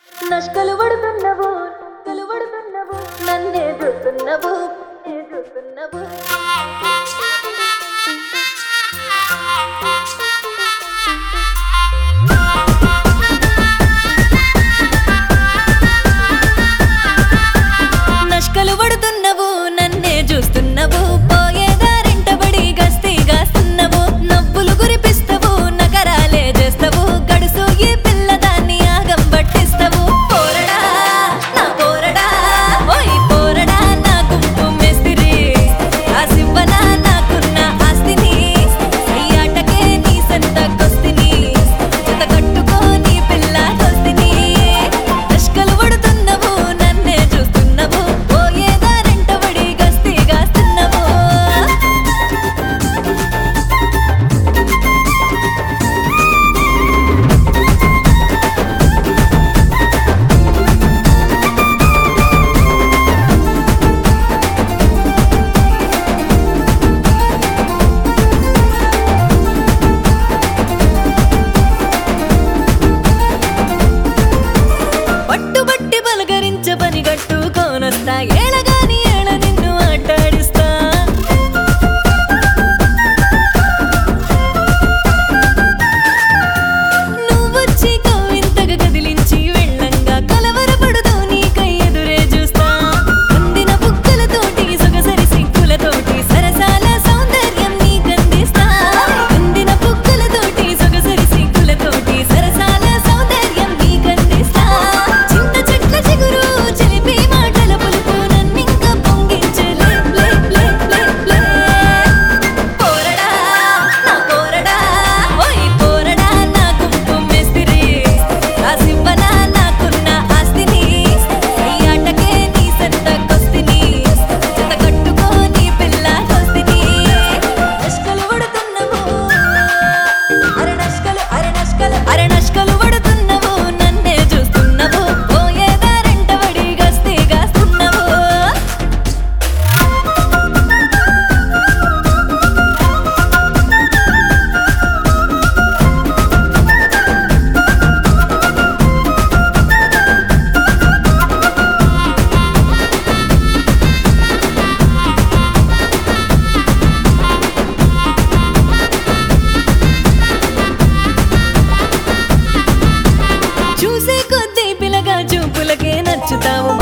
నష్కలు పడుతున్నవు నన్నే చూస్తున్నవు నష్కలు పడుతున్నవు నన్నే చూస్తున్నవు పోయేదారింటబడి గస్తీ గాస్తున్నవు నవ్వులు గురిపిస్తవు నగరాలే చేస్తవు గడుసు ఈ పిల్లదాన్ని ఆగం పట్టిస్తవు పోరడా నా పోరడా ఓయ్ పోరడా నా గుంపు మేస్తిరి ఆసివ్వనా నాకున్న ఆస్తిని ఈ ఆటకే నీ సంతకొస్తిని జత కట్టుకోని పిల్ల కొస్తిని నష్కలు పడుతున్నవు నన్నే చూస్తున్నవు పోయేదారింటబడి గస్తీ గాస్తున్నవు పట్టుబట్టి పలకరించ పని కట్టుకోనొస్తా ఏళగాని ఏళ నిన్ను ఆటాడిస్తా నువ్వొచ్చి కవ్వింతగా కదిలించి వెళ్ళంగా కలవరపడుతూ నీకై ఎదురే చూస్తా అందిన బుక్కలతోటి సొగసరి సిగ్గులతోటి సరసాల సౌందర్యం నీకందిస్తా అందిన బుక్కలతోటి సొగసరి సిగ్గులతోటి సరసాల సౌందర్యం నీకందిస్తా చింత చెట్ల చిగురు చిలిపి మాటల పులుపు నన్నింక పొంగించలే పోరడా నా పోరడా ఓయ్ పోరడా నా గుంపు మేస్తిరి రాసివ్వనా నాకున్న ఆస్తిని ఈ ఆటకే నీ సంతకొస్తిని జత కట్టుకోని పిల్ల కొస్తిని నష్కలు పడుతున్నవు అరె నష్కలు పడుతున్నవు నన్నే చూస్తున్నవు పోయేదారంటబడి గస్తీ గాస్తున్నవు చూసే కొద్దీ పిల్లగా చూపులకే నచ్చుతావు